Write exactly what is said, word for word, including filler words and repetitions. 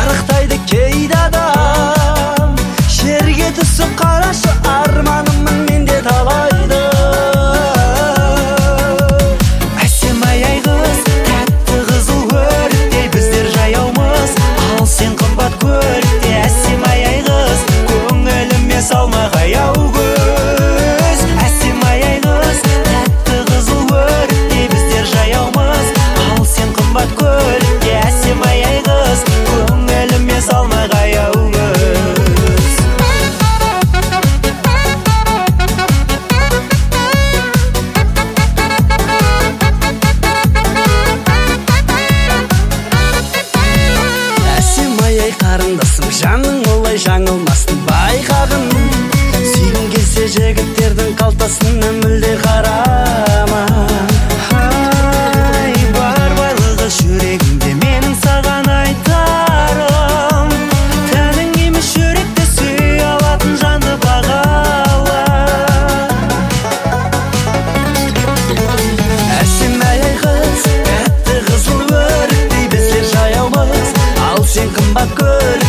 шарықтайды кейде адам. Жерге түсіп қарашы, арманымын менде талайды. Әсем ай қыз, тәтті қызыл өртте, біздер жаяумыз, ал сен қымбат көлікте. Әсем ай қыз, көңіліме салма қаяу көз. Әсем ай қыз, тәтті қызыл өртте, біздер жаяумыз, ал сен қымбат көлікте. Әсем ай қыз, көңіліме салма қаяу көз. Қарындасым, жаның олай жаңылмасын байқағын. Сүйгің келсе жігіттердің қалтасына мүлде қарама. Ай, бар байлығы жүрегімде менің саған айтарым. Тәнің емес жүректе сүй алатын жанды бағала. Әсем ай қыз, тәтті қызыл өрттей, біздер жаяумыз, ал сен қымбат көлік.